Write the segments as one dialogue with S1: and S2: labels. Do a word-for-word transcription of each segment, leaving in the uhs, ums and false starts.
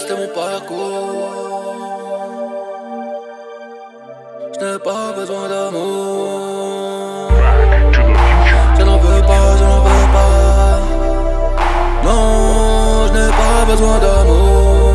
S1: c'était mon parcours. Je n'ai pas besoin d'amour. Je n'en veux pas, je n'en veux pas. Non, je n'ai pas besoin d'amour.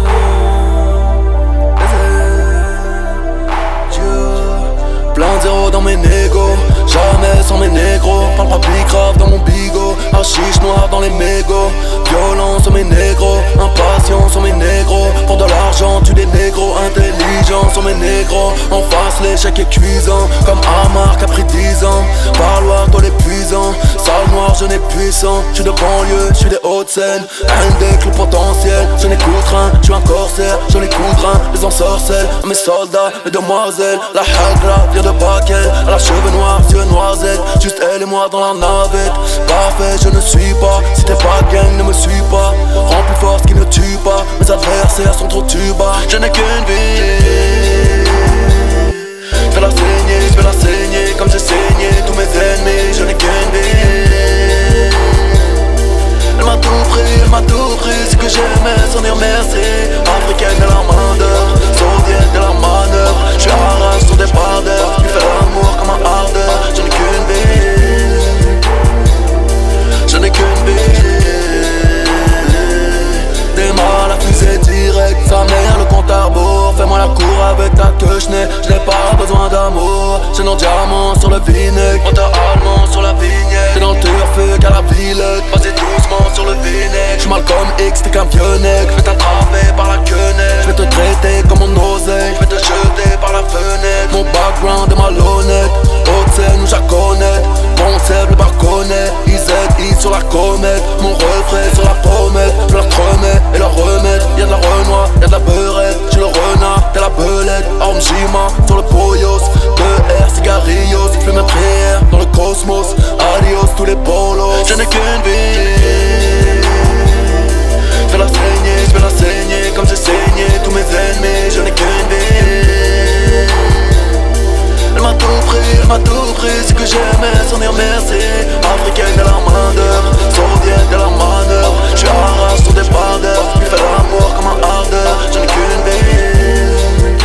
S1: Plein de zéro dans mes négos, jamais sans mes négros. Parle pas grave dans mon bigot, hachiche noir dans les mégots. Violent sur mes négros, impatient sur mes négros. Pour de l'argent tu des négros, intelligent sur mes négros. En face l'échec est cuisant, comme Amar qui a pris dix ans. Parloir toi l'épuisant, sale noir je n'ai puissant. Je suis de banlieue, je suis des Hauts-de-Seine. Index le potentiel, je n'écoute rien, je suis un corsaire. Je n'écoute rien, les ensorcelles. Mes soldats, mes demoiselles, la hagra vient de Bakel, à la cheveux noirs, yeux noisettes. Juste elle et moi dans la navette. Parfait, je ne suis pas. Si t'es pas gang, ne me suis pas. Rends plus fort ce qui ne tue pas. Mes adversaires sont trop tubas. Je n'ai qu'une vie. Je vais la saigner, je vais la saigner comme j'ai saigné tous mes ennemis. Je n'ai qu'une vie. Elle m'a tout pris, elle m'a tout pris. Ce que j'aimais, s'en est remercié. Africaine de la main d'œuvre, soviète de la manœuvre. Je suis à rage sur des barres d'heure. Il fait l'amour comme un ardeur. Je n'ai qu'une vie. Je n'ai qu'une vie. Démarre la fusée direct. Sa mère le compte à rebours. Fais-moi la cour avec ta queue. Je n'ai, je n'ai pas besoin d'amour. J'ai nos diamants sur le vinaigre. Moteur allemand sur la vignette. T'es dans le turf qu'à la Villette. Vas-y doucement sur le vinaigre. J'suis Malcolm X, t'es qu'un vieux nègre. J'vais t'attraper par la quenelle. J'vais te traiter comme mon oseille. J'vais te jeter par la fenêtre. Mon background est malhonnête. Haute-Seine ou Jaconnet. Concept le barconnet. I Z I sur la comète. Mon refrain sur la pommette. Je leur remets et leur remettre. Y'a de la renoir, y'a de la beurette. J'suis le renard, t'es la belette. Arme Jima sur le Poyos. deux R cigarillos. J'fais mes prières dans le cosmos. Adios tous les polos. Je n'ai qu'une vie. Je vais la saigner, je vais la saigner comme j'ai saigné tous mes ennemis. Je n'ai qu'une vie. Elle m'a tout pris, elle m'a tout pris. Ce que j'aimais, s'en est remercié. Africaine de la main d'œuvre, soviète de la manœuvre. Je suis à rage sur des barres d'heure. Il fait l'amour comme un ardeur. Je n'ai qu'une vie.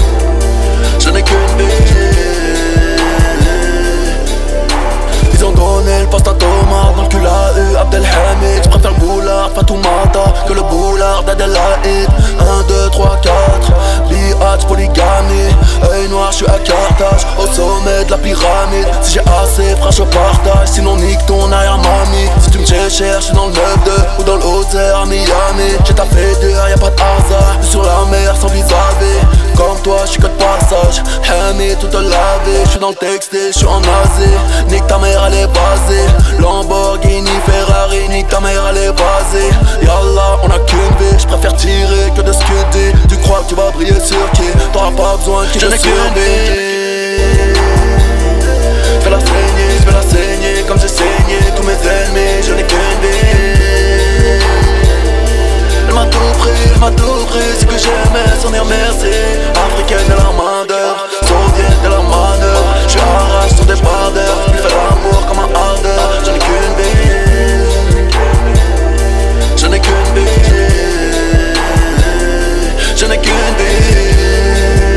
S1: Je n'ai qu'une vie. Ils ont donné le poste à Thomas dans le cul à eux, Abdelhamid. J'préfère le boulard, Fatoumata que le boulard d'Adelaide. un, deux, trois, quatre, Biatch, polygamie. Œil noir, j'suis à Carthage, au sommet de la pyramide. Si j'ai assez, frère, je partage. Sinon, nique ton arrière mamie. Si tu me cherches, j'suis dans le neuf deux ou dans le Haut-Air à Miami. J'ai tapé dehors, y'a pas de hasard. Sur la mer sans vis-à-vis. Comme toi, j'suis que de passage. Hamid, tout te laver. J'suis dans le textile, j'suis en Asie. Nique ta mère, elle est basée. Lamborghini, Ferrari, nique ta mère, elle est basée. Yallah, on a qu'une vie. J'préfère tirer que de scuder. Tu crois que tu vas briller sur qui? T'auras pas besoin de qui. Je n'ai qu'une vie. J'vais la saigner, j'vais la saigner comme j'ai saigné tous mes ennemis. Je n'ai qu'une vie. Elle m'a tout pris, elle m'a tout pris. Ce que j'aimais, s'en est remercié. Africaine de la main d'œuvre, soviète de la manœuvre. J'suis à rage sur des barres d'heure. Il fait l'amour comme un ardeur. Je n'ai qu'une vie. Je n'ai qu'une vie. Je n'ai qu'une vie.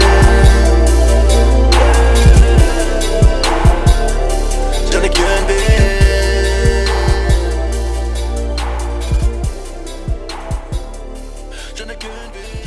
S1: Je n'ai qu'une vie. Je n'ai qu'une vie.